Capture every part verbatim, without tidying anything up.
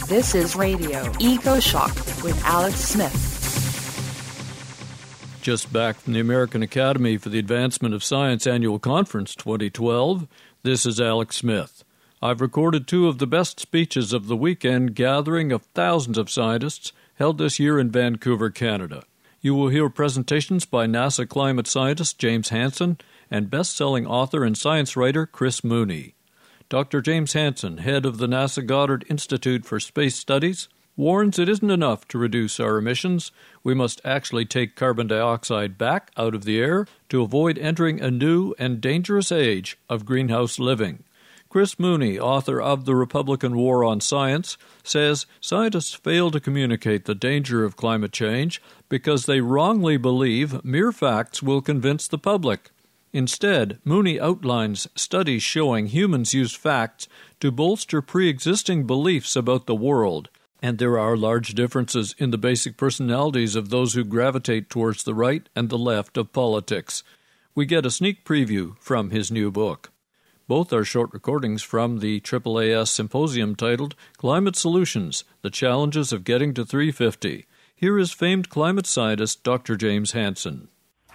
This is Radio EcoShock with Alex Smith. Just back from the American Academy for the Advancement of Science Annual Conference twenty twelve, this is Alex Smith. I've recorded two of the best speeches of the weekend gathering of thousands of scientists held this year in Vancouver, Canada. You will hear presentations by NASA climate scientist James Hansen and best-selling author and science writer Chris Mooney. Doctor James Hansen, head of the NASA Goddard Institute for Space Studies, warns it isn't enough to reduce our emissions. We must actually take carbon dioxide back out of the air to avoid entering a new and dangerous age of greenhouse living. Chris Mooney, author of The Republican War on Science, says scientists fail to communicate the danger of climate change because they wrongly believe mere facts will convince the public. Instead, Mooney outlines studies showing humans use facts to bolster pre-existing beliefs about the world, and there are large differences in the basic personalities of those who gravitate towards the right and the left of politics. We get a sneak preview from his new book. Both are short recordings from the A A A S symposium titled Climate Solutions, The Challenges of Getting to three fifty. Here is famed climate scientist Doctor James Hansen.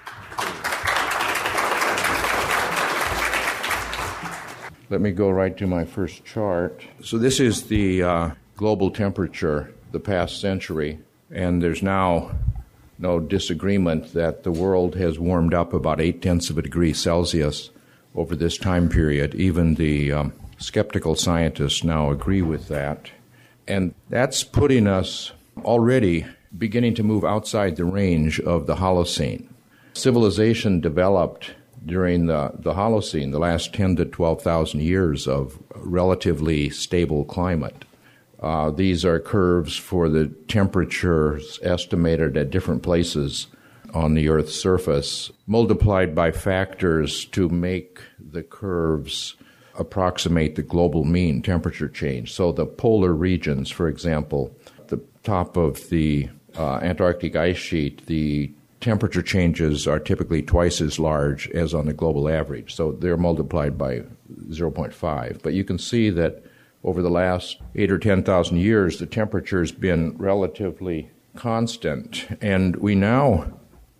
Let me go right to my first chart. So this is the uh, global temperature the past century, and there's now no disagreement that the world has warmed up about eight-tenths of a degree Celsius over this time period. Even the um, skeptical scientists now agree with that. And that's putting us already beginning to move outside the range of the Holocene. Civilization developed during the, the Holocene, the last ten to twelve thousand years of relatively stable climate. Uh, these are curves for the temperatures estimated at different places on the Earth's surface, multiplied by factors to make the curves approximate the global mean temperature change. So the polar regions, for example, the top of the uh, Antarctic ice sheet, the temperature changes are typically twice as large as on the global average. So they're multiplied by zero point five. But you can see that over the last eight or ten thousand years, the temperature's been relatively constant. And we now,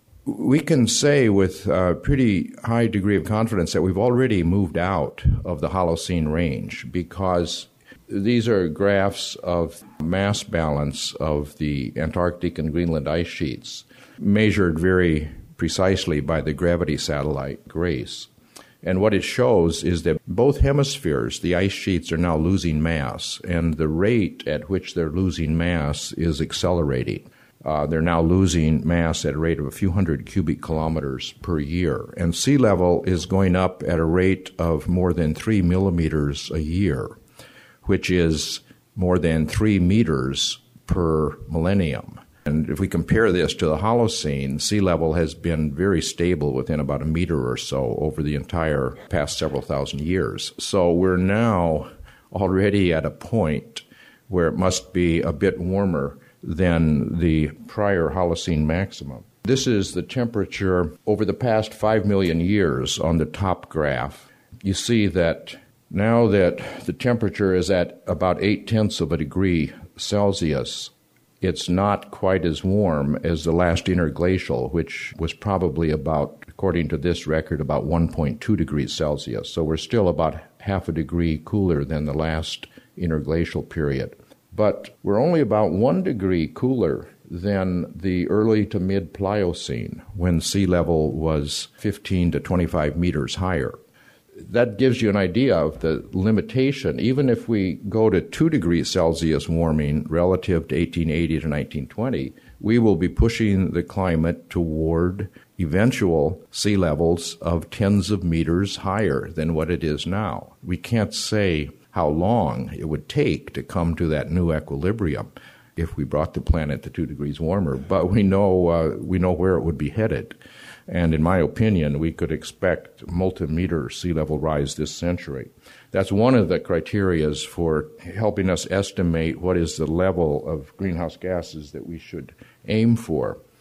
we can say with a pretty high degree of confidence that we've already moved out of the Holocene range, because these are graphs of mass balance of the Antarctic and Greenland ice sheets, measured very precisely by the gravity satellite GRACE. And what it shows is that both hemispheres, the ice sheets, are now losing mass, and the rate at which they're losing mass is accelerating. Uh, they're now losing mass at a rate of a few hundred cubic kilometers per year, and sea level is going up at a rate of more than three millimeters a year, which is more than three meters per millennium. And if we compare this to the Holocene, sea level has been very stable within about a meter or so over the entire past several thousand years. So we're now already at a point where it must be a bit warmer than the prior Holocene maximum. This is the temperature over the past five million years on the top graph. You see that now that the temperature is at about eight-tenths of a degree Celsius, it's not quite as warm as the last interglacial, which was probably about, according to this record, about one point two degrees Celsius. So we're still about half a degree cooler than the last interglacial period. But we're only about one degree cooler than the early to mid-Pliocene, when sea level was fifteen to twenty-five meters higher. That gives you an idea of the limitation. Even if we go to two degrees Celsius warming relative to eighteen eighty to nineteen twenty, we will be pushing the climate toward eventual sea levels of tens of meters higher than what it is now. We can't say how long it would take to come to that new equilibrium if we brought the planet to two degrees warmer, but we know uh, we know where it would be headed. And in my opinion, we could expect multi-meter sea level rise this century. That's one of the criterias for helping us estimate what is the level of greenhouse gases that we should aim for.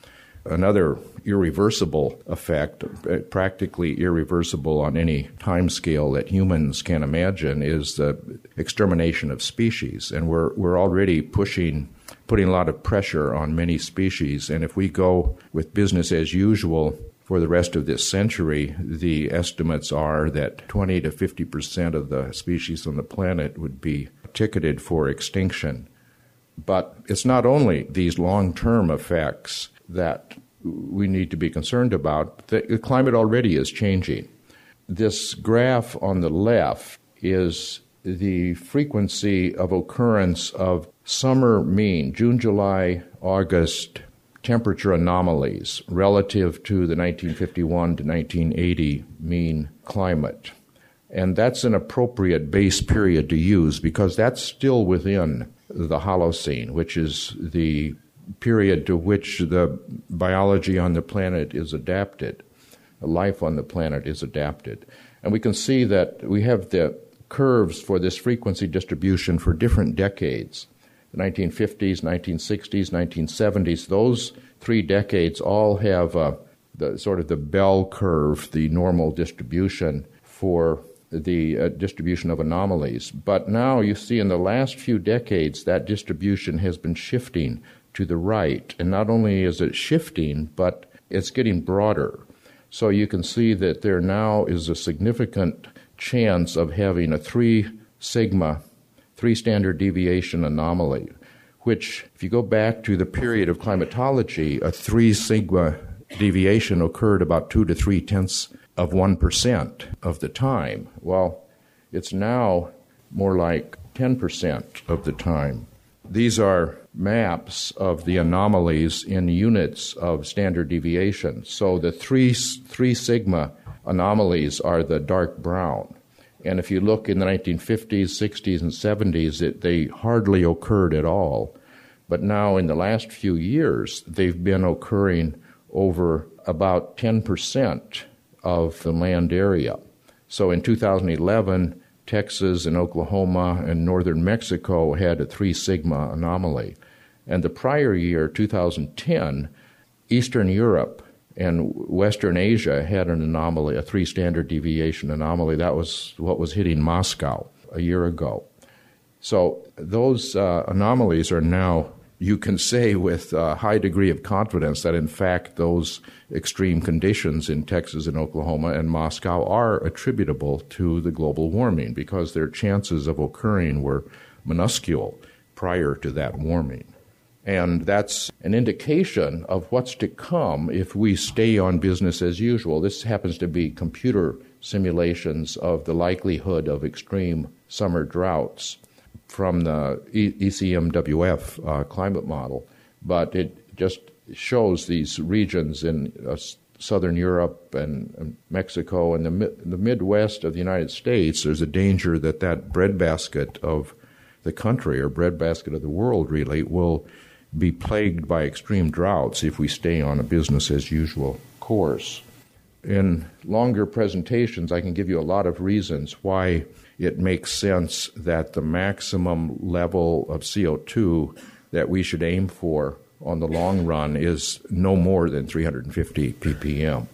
another irreversible effect, practically irreversible on any time scale that humans can imagine, is the extermination of species. And we're we're already pushing, putting a lot of pressure on many species. And if we go with business as usual for the rest of this century, the estimates are that twenty to fifty percent of the species on the planet would be ticketed for extinction. But it's not only these long-term effects that we need to be concerned about. The climate already is changing. This graph on the left is the frequency of occurrence of summer mean, June, July, August temperature anomalies relative to the nineteen fifty-one to nineteen eighty mean climate. And that's an appropriate base period to use because that's still within the Holocene, which is the period to which the biology on the planet is adapted, life on the planet is adapted. And we can see that we have the curves for this frequency distribution for different decades. The nineteen fifties, nineteen sixties, nineteen seventies, those three decades all have uh, the sort of the bell curve, the normal distribution for the uh, distribution of anomalies. But now you see in the last few decades that distribution has been shifting to the right. And not only is it shifting, but it's getting broader. So you can see that there now is a significant chance of having a three sigma, three standard deviation anomaly, which, if you go back to the period of climatology, a three sigma deviation occurred about two to three tenths of one percent of the time. Well, it's now more like ten percent of the time. These are maps of the anomalies in units of standard deviation. So the three, three sigma anomalies are the dark brown. And if you look in the nineteen fifties, sixties, and seventies, it, they hardly occurred at all. But now in the last few years, they've been occurring over about ten percent of the land area. So in two thousand eleven, Texas and Oklahoma and northern Mexico had a three sigma anomaly. And the prior year, two thousand ten, Eastern Europe and Western Asia had an anomaly, a three standard deviation anomaly. That was what was hitting Moscow a year ago. So those uh, anomalies are now, you can say with a high degree of confidence that in fact those extreme conditions in Texas and Oklahoma and Moscow are attributable to the global warming because their chances of occurring were minuscule prior to that warming. And that's an indication of what's to come if we stay on business as usual. This happens to be computer simulations of the likelihood of extreme summer droughts from the E C M W F uh, climate model, but it just shows these regions in uh, southern Europe and, and Mexico and the, mi- the Midwest of the United States. There's a danger that that breadbasket of the country, or breadbasket of the world really, will be plagued by extreme droughts if we stay on a business-as-usual course. In longer presentations, I can give you a lot of reasons why it makes sense that the maximum level of C O two that we should aim for on the long run is no more than three hundred fifty p p m.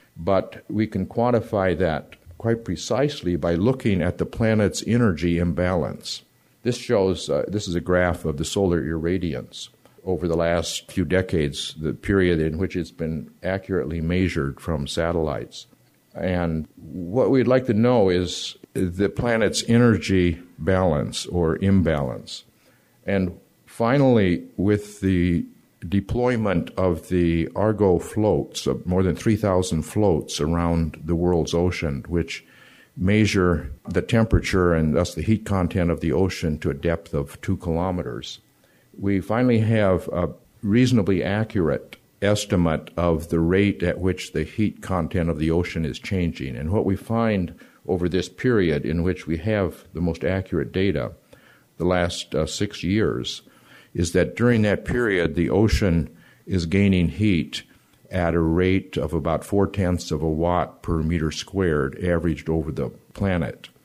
But we can quantify that quite precisely by looking at the planet's energy imbalance. This shows, uh, this is a graph of the solar irradiance over the last few decades, the period in which it's been accurately measured from satellites. And what we'd like to know is the planet's energy balance or imbalance. And finally, with the deployment of the Argo floats, of more than three thousand floats around the world's ocean, which measure the temperature and thus the heat content of the ocean to a depth of two kilometers, we finally have a reasonably accurate estimate of the rate at which the heat content of the ocean is changing. And what we find over this period in which we have the most accurate data, the last uh, six years, is that during that period the ocean is gaining heat at a rate of about four-tenths of a watt per meter squared averaged over the planet.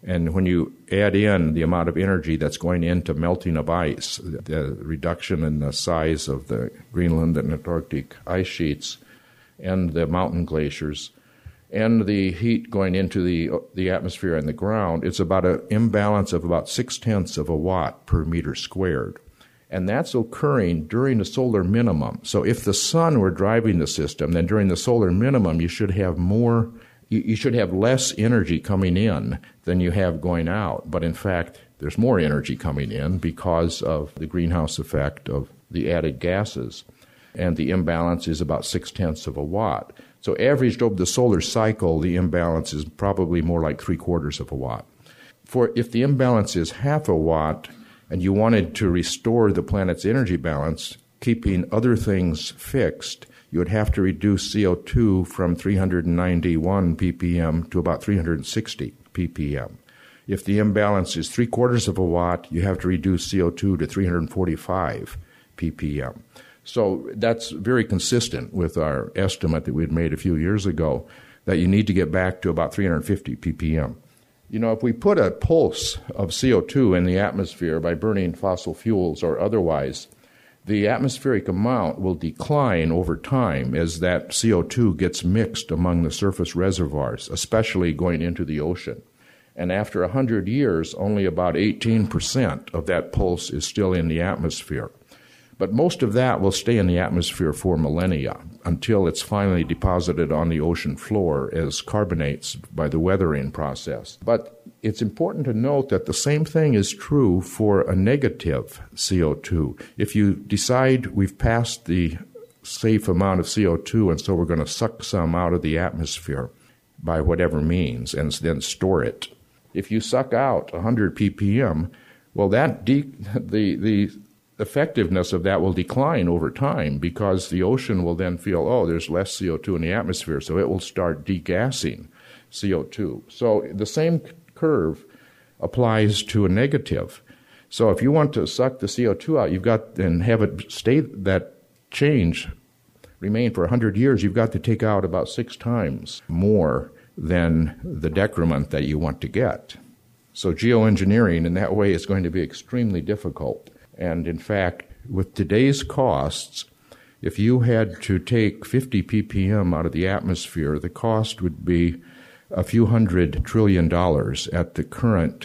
And when you add in the amount of energy that's going into melting of ice, the reduction in the size of the Greenland and Antarctic ice sheets and the mountain glaciers, and the heat going into the the atmosphere and the ground, it's about an imbalance of about six-tenths of a watt per meter squared. And that's occurring during the solar minimum. So if the sun were driving the system, then during the solar minimum, you should have more, you, you should have less energy coming in than you have going out. But in fact, there's more energy coming in because of the greenhouse effect of the added gases. And the imbalance is about six-tenths of a watt. So averaged over the solar cycle, the imbalance is probably more like three-quarters of a watt. For if the imbalance is half a watt, and you wanted to restore the planet's energy balance, keeping other things fixed, you would have to reduce C O two from three hundred ninety-one ppm to about three hundred sixty ppm. If the imbalance is three-quarters of a watt, you have to reduce C O two to three hundred forty-five ppm. So that's very consistent with our estimate that we had made a few years ago, that you need to get back to about three hundred fifty ppm. You know, if we put a pulse of C O two in the atmosphere by burning fossil fuels or otherwise, the atmospheric amount will decline over time as that C O two gets mixed among the surface reservoirs, especially going into the ocean. And after one hundred years, only about eighteen percent of that pulse is still in the atmosphere. But most of that will stay in the atmosphere for millennia until it's finally deposited on the ocean floor as carbonates by the weathering process. But it's important to note that the same thing is true for a negative C O two. If you decide we've passed the safe amount of C O two and so we're going to suck some out of the atmosphere by whatever means and then store it, if you suck out one hundred ppm, well, that de- the the effectiveness of that will decline over time because the ocean will then feel, oh, there's less C O two in the atmosphere, so it will start degassing C O two. So the same curve applies to a negative. So if you want to suck the C O two out, you've got and have it stay that change remain for one hundred years, you've got to take out about six times more than the decrement that you want to get. So geoengineering in that way is going to be extremely difficult. And in fact, with today's costs, if you had to take fifty ppm out of the atmosphere, the cost would be a few hundred trillion dollars at the current,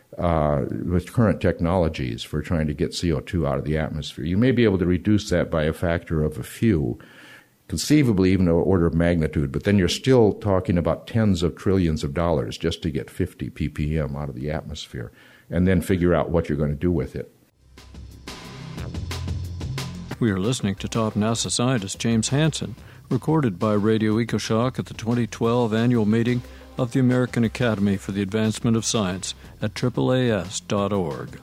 uh, with current technologies for trying to get C O two out of the atmosphere. You may be able to reduce that by a factor of a few, conceivably even an order of magnitude, but then you're still talking about tens of trillions of dollars just to get fifty ppm out of the atmosphere, and then figure out what you're going to do with it. We are listening to top NASA scientist James Hansen, recorded by Radio EcoShock at the twenty twelve annual meeting of the American Academy for the Advancement of Science at triple A S dot org.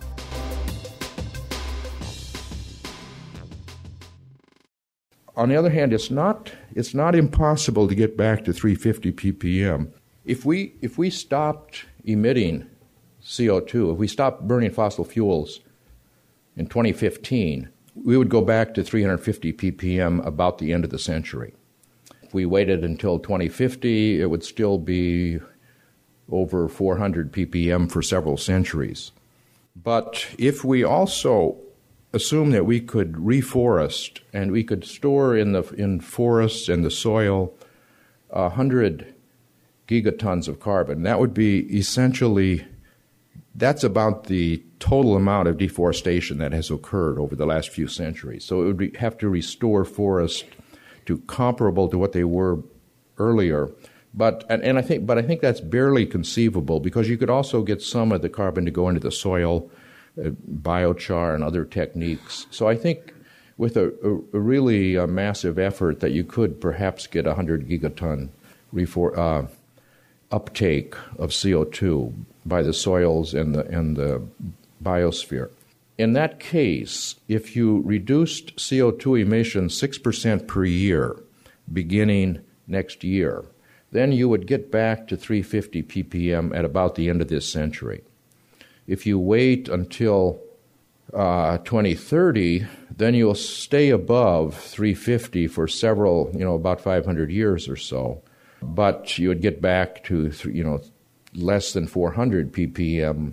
On the other hand, it's not it's not impossible to get back to three hundred fifty ppm. If we if we stopped emitting C O two, if we stopped burning fossil fuels in twenty fifteen, we would go back to three hundred fifty ppm about the end of the century. If we waited until twenty fifty, it would still be over four hundred ppm for several centuries. But if we also assume that we could reforest and we could store in the in forests and the soil one hundred gigatons of carbon, that would be essentially, that's about the total amount of deforestation that has occurred over the last few centuries. So it would be, have to restore forests to comparable to what they were earlier. But and, and I think but I think that's barely conceivable because you could also get some of the carbon to go into the soil, uh, biochar and other techniques. So I think with a, a, a really uh, massive effort that you could perhaps get a one hundred gigaton refor- uh, uptake of C O two by the soils and the and the biosphere. In that case, if you reduced C O two emissions six percent per year beginning next year, then you would get back to three hundred fifty ppm at about the end of this century. If you wait until uh, twenty thirty, then you'll stay above three hundred fifty for several, you know, about five hundred years or so. But you would get back to, you know, less than four hundred p p m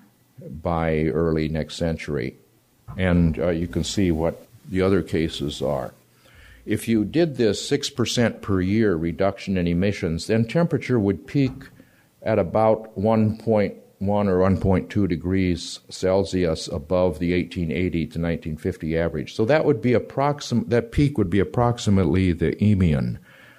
by early next century. And uh, you can see what the other cases are. If you did this six percent per year reduction in emissions, then temperature would peak at about one point one or one point two degrees Celsius above the eighteen eighty to nineteen fifty average. So that would be approxim- that peak would be approximately the Eemian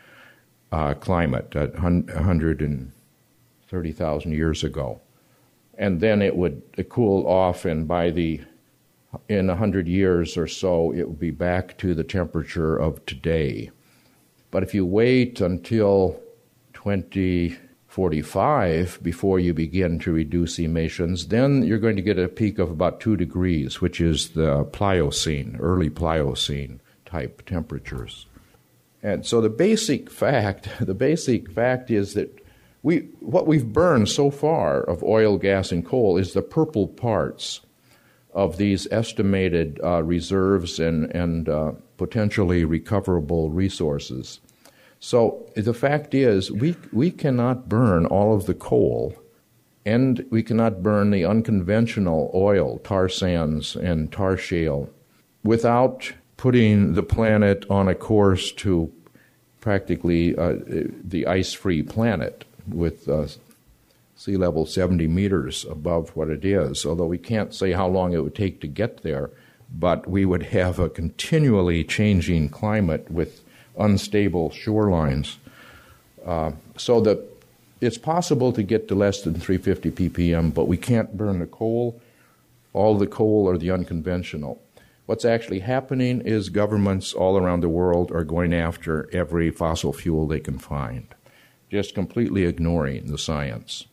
uh, climate at one hundred thirty thousand years ago. And then it would cool off, and by the in one hundred years or so, it would be back to the temperature of today. But if you wait until twenty forty-five before you begin to reduce emissions, then you're going to get a peak of about two degrees, which is the Pliocene, early Pliocene type temperatures. And so the basic fact, the basic fact is that we what we've burned so far of oil, gas, and coal is the purple parts of these estimated uh, reserves and, and uh, potentially recoverable resources. So the fact is, we we cannot burn all of the coal, and we cannot burn the unconventional oil, tar sands and tar shale, without putting the planet on a course to practically uh, the ice-free planet with uh, sea level seventy meters above what it is, although we can't say how long it would take to get there, but we would have a continually changing climate with unstable shorelines. Uh, so that it's possible to get to less than three hundred fifty p p m, but we can't burn the coal, all the coal or the unconventional. What's actually happening is governments all around the world are going after every fossil fuel they can find, just completely ignoring the science.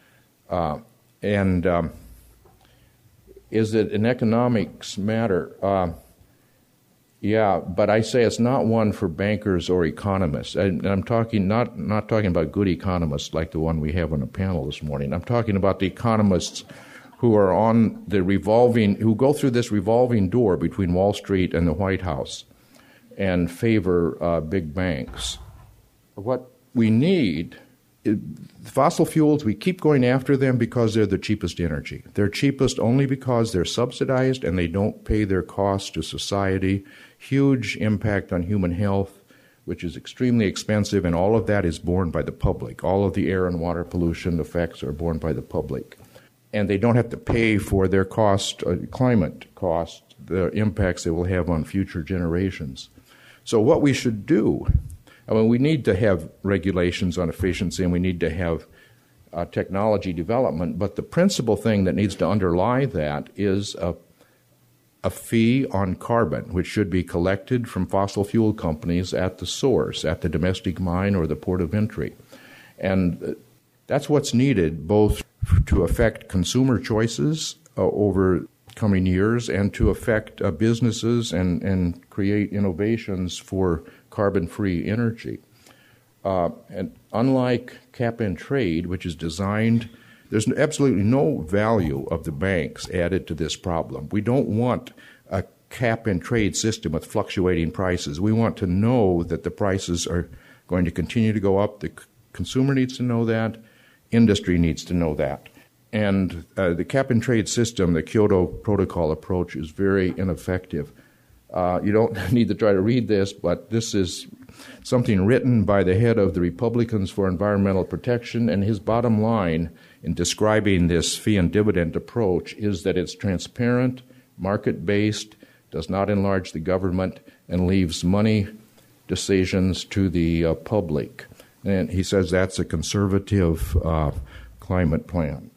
Uh, and um, is it an economics matter? Uh, yeah, but I say it's not one for bankers or economists. And I'm talking not not talking about good economists like the one we have on the panel this morning. I'm talking about the economists who are on the revolving, who go through this revolving door between Wall Street and the White House and favor uh, big banks. What we need, it, fossil fuels, we keep going after them because they're the cheapest energy. They're cheapest only because they're subsidized and they don't pay their costs to society. Huge impact on human health, which is extremely expensive, and all of that is borne by the public. All of the air and water pollution effects are borne by the public. And they don't have to pay for their cost, uh, climate cost, the impacts they will have on future generations. So what we should do, I mean, we need to have regulations on efficiency, and we need to have uh, technology development, but the principal thing that needs to underlie that is a, a fee on carbon, which should be collected from fossil fuel companies at the source, at the domestic mine or the port of entry. And that's what's needed, both to affect consumer choices uh, over coming years and to affect uh, businesses and, and create innovations for carbon-free energy. Uh, and unlike cap and trade, which is designed, there's absolutely no value of the banks added to this problem. We don't want a cap and trade system with fluctuating prices. We want to know that the prices are going to continue to go up. The c- consumer needs to know that. Industry needs to know that. And uh, the cap and trade system, the Kyoto Protocol approach, is very ineffective. Uh, you don't need to try to read this, but this is something written by the head of the Republicans for Environmental Protection, and his bottom line in describing this fee and dividend approach is that it's transparent, market-based, does not enlarge the government, and leaves money decisions to the uh, public. And he says that's a conservative uh, climate plan.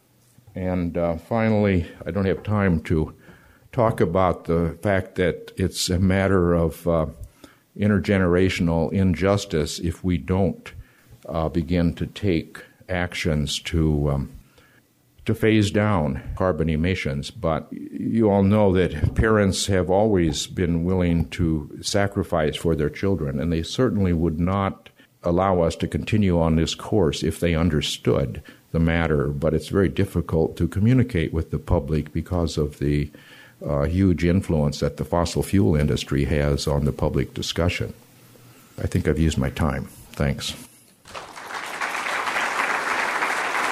And uh, finally, I don't have time to talk about the fact that it's a matter of uh, intergenerational injustice if we don't uh, begin to take actions to um, to phase down carbon emissions. But you all know that parents have always been willing to sacrifice for their children, and they certainly would not allow us to continue on this course if they understood the matter. But it's very difficult to communicate with the public because of the uh, huge influence that the fossil fuel industry has on the public discussion. I think I've used my time. Thanks.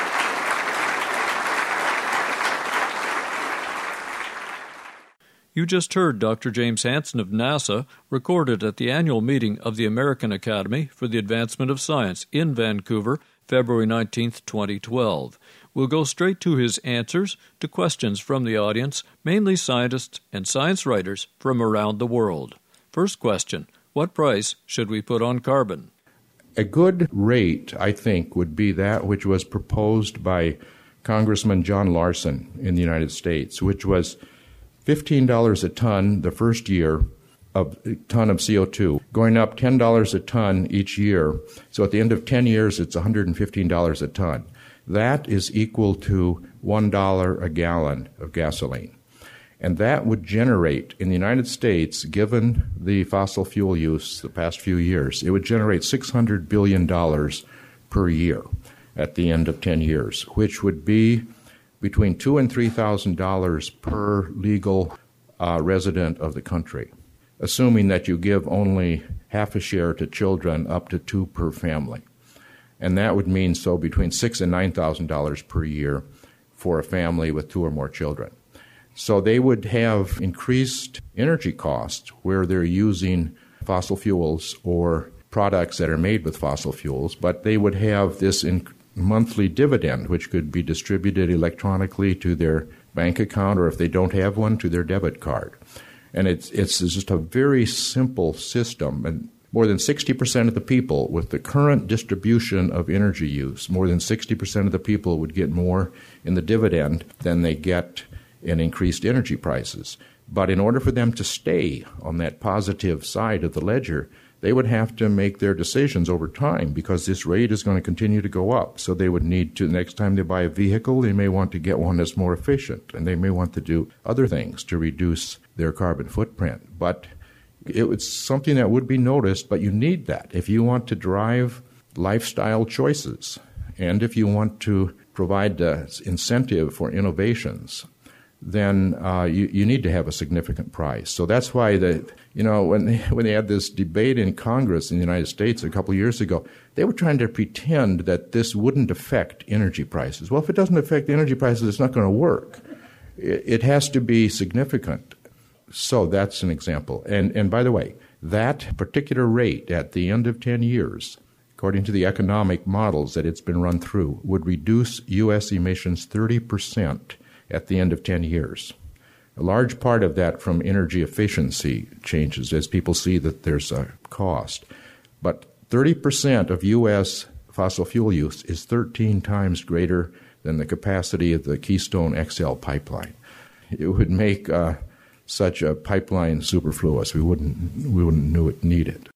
You just heard Doctor James Hansen of NASA, recorded at the annual meeting of the American Academy for the Advancement of Science in Vancouver, February nineteenth, twenty twelve. We'll go straight to his answers to questions from the audience, mainly scientists and science writers from around the world. First question, what price should we put on carbon? A good rate, I think, would be that which was proposed by Congressman John Larson in the United States, which was fifteen dollars a ton the first year of a ton of C O two, going up ten dollars a ton each year. So at the end of ten years, it's one hundred fifteen dollars a ton. That is equal to one dollar a gallon of gasoline. And that would generate, in the United States, given the fossil fuel use the past few years, it would generate six hundred billion dollars per year at the end of ten years, which would be between two thousand and three thousand dollars per legal uh, resident of the country, assuming that you give only half a share to children, up to two per family. And that would mean so between six thousand and nine thousand dollars per year for a family with two or more children. So they would have increased energy costs where they're using fossil fuels or products that are made with fossil fuels, but they would have this in monthly dividend, which could be distributed electronically to their bank account, or if they don't have one, to their debit card. And it's, it's just a very simple system. And more than sixty percent of the people, with the current distribution of energy use, more than sixty percent of the people would get more in the dividend than they get in increased energy prices. But in order for them to stay on that positive side of the ledger, they would have to make their decisions over time, because this rate is going to continue to go up. So they would need to, next time they buy a vehicle, they may want to get one that's more efficient, and they may want to do other things to reduce their carbon footprint. But it was something that would be noticed, but you need that if you want to drive lifestyle choices, and if you want to provide uh, incentive for innovations, then uh, you, you need to have a significant price. So that's why, the, you know, when they, when they had this debate in Congress in the United States a couple of years ago, they were trying to pretend that this wouldn't affect energy prices. Well, if it doesn't affect energy prices, it's not going to work. It, it has to be significant. So that's an example. And, and by the way, that particular rate at the end of ten years, according to the economic models that it's been run through, would reduce U S emissions thirty percent at the end of ten years. A large part of that from energy efficiency changes as people see that there's a cost. But thirty percent of U S fossil fuel use is thirteen times greater than the capacity of the Keystone X L pipeline. It would make uh, such a pipeline superfluous. We wouldn't, we wouldn't need it.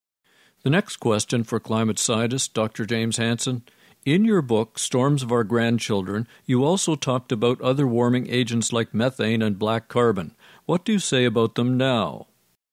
The next question for climate scientist Doctor James Hansen. In your book, Storms of Our Grandchildren, you also talked about other warming agents like methane and black carbon. What do you say about them now?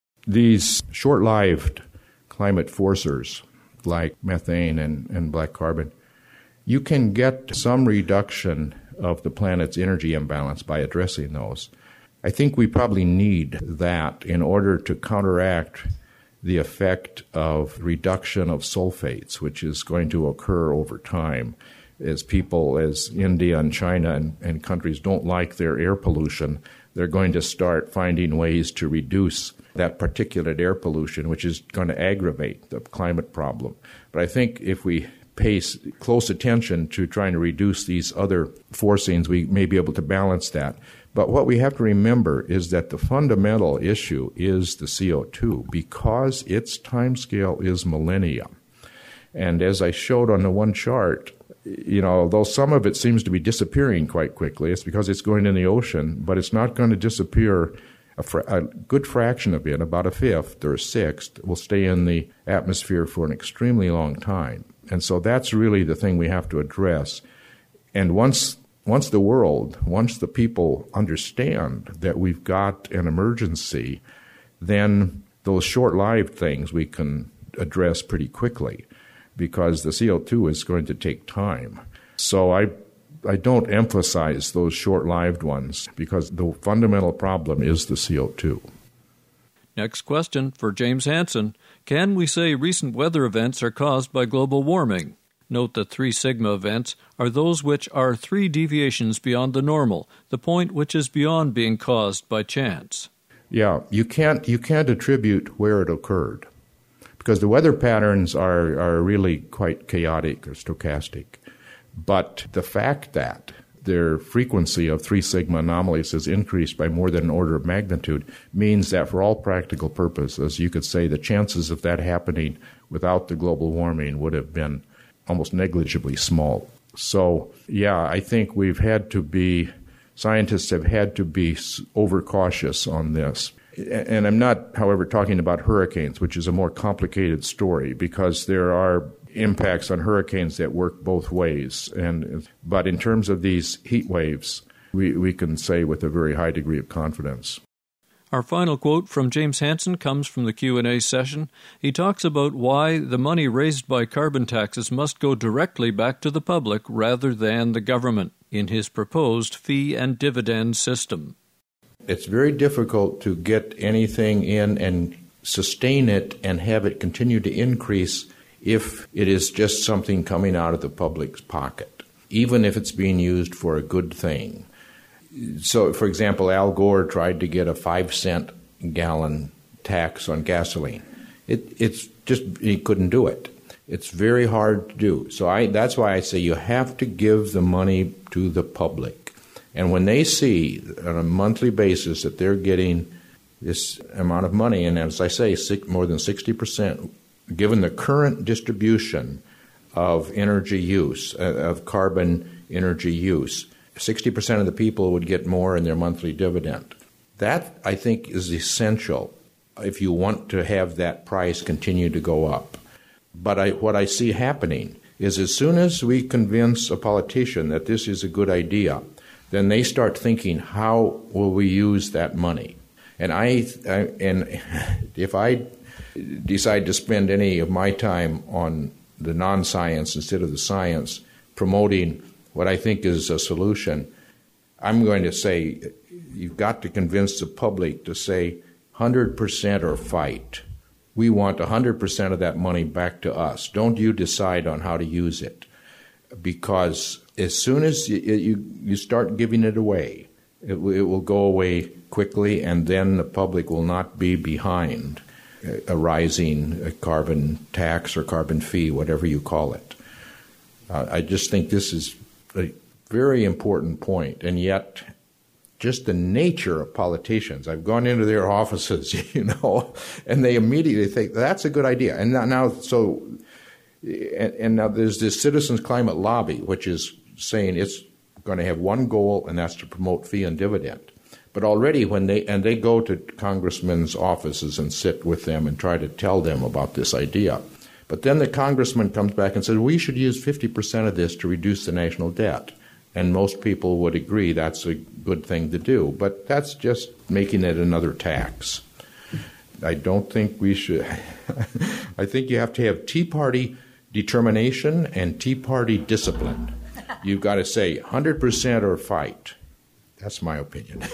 These short-lived climate forcers, like methane and, and black carbon, you can get some reduction of the planet's energy imbalance by addressing those. I think we probably need that in order to counteract the effect of reduction of sulfates, which is going to occur over time as people, as India and China and, and countries don't like their air pollution. They're going to start finding ways to reduce that particulate air pollution, which is going to aggravate the climate problem. But I think if we pay close attention to trying to reduce these other forcings, we may be able to balance that. But what we have to remember is that the fundamental issue is the C O two, because its timescale is millennia. And as I showed on the one chart, you know, although some of it seems to be disappearing quite quickly, it's because it's going in the ocean, but it's not going to disappear. A, fra- a good fraction of it, about a fifth or a sixth, will stay in the atmosphere for an extremely long time. And so that's really the thing we have to address. And once Once the world, once the people understand that we've got an emergency, then those short-lived things we can address pretty quickly, because the C O two is going to take time. So I I don't emphasize those short-lived ones, because the fundamental problem is the C O two. Next question for James Hansen. Can we say recent weather events are caused by global warming? Note that three sigma events are those which are three deviations beyond the normal, the point which is beyond being caused by chance. Yeah, you can't you can't attribute where it occurred, because the weather patterns are, are really quite chaotic or stochastic. But the fact that their frequency of three sigma anomalies has increased by more than an order of magnitude means that for all practical purposes, you could say the chances of that happening without the global warming would have been almost negligibly small. So, yeah, I think we've had to be, scientists have had to be overcautious on this. And I'm not, however, talking about hurricanes, which is a more complicated story, because there are impacts on hurricanes that work both ways. And but in terms of these heat waves, we, we can say with a very high degree of confidence. Our final quote from James Hansen comes from the Q and A session. He talks about why the money raised by carbon taxes must go directly back to the public rather than the government in his proposed fee and dividend system. It's very difficult to get anything in and sustain it and have it continue to increase if it is just something coming out of the public's pocket, even if it's being used for a good thing. So, for example, Al Gore tried to get a five cent gallon tax on gasoline. It, it's just, he couldn't do it. It's very hard to do. So I, that's why I say you have to give the money to the public. And when they see on a monthly basis that they're getting this amount of money, and as I say, six, more than sixty percent, given the current distribution of energy use, uh, of carbon energy use, sixty percent of the people would get more in their monthly dividend. That, I think, is essential if you want to have that price continue to go up. But I, what I see happening is as soon as we convince a politician that this is a good idea, then they start thinking, how will we use that money? And I, I and if I decide to spend any of my time on the non-science instead of the science, promoting what I think is a solution, I'm going to say you've got to convince the public to say one hundred percent or fight. We want one hundred percent of that money back to us. Don't you decide on how to use it. Because as soon as you, you, you start giving it away, it, it will go away quickly, and then the public will not be behind a rising carbon tax or carbon fee, whatever you call it. Uh, I just think this is a very important point, and yet just the nature of politicians. I've gone into their offices, you know, and they immediately think that's a good idea. And now, now so, and, and now there's this Citizens Climate Lobby, which is saying it's going to have one goal, and that's to promote fee and dividend. But already when they, and they go to congressmen's offices and sit with them and try to tell them about this idea. But then the congressman comes back and says, we should use fifty percent of this to reduce the national debt. And most people would agree that's a good thing to do. But that's just making it another tax. I don't think we should. I think you have to have Tea Party determination and Tea Party discipline. You've got to say one hundred percent or fight. That's my opinion.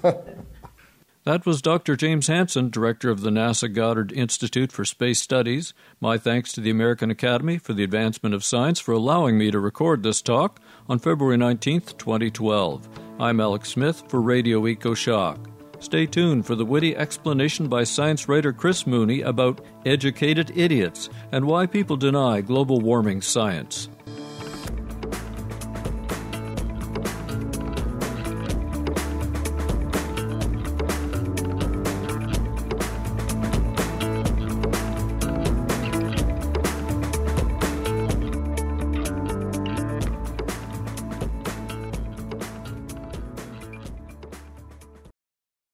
That was Doctor James Hansen, director of the NASA Goddard Institute for Space Studies. My thanks to the American Academy for the Advancement of Science for allowing me to record this talk on February nineteenth, twenty twelve. I'm Alex Smith for Radio EcoShock. Stay tuned for the witty explanation by science writer Chris Mooney about educated idiots and why people deny global warming science.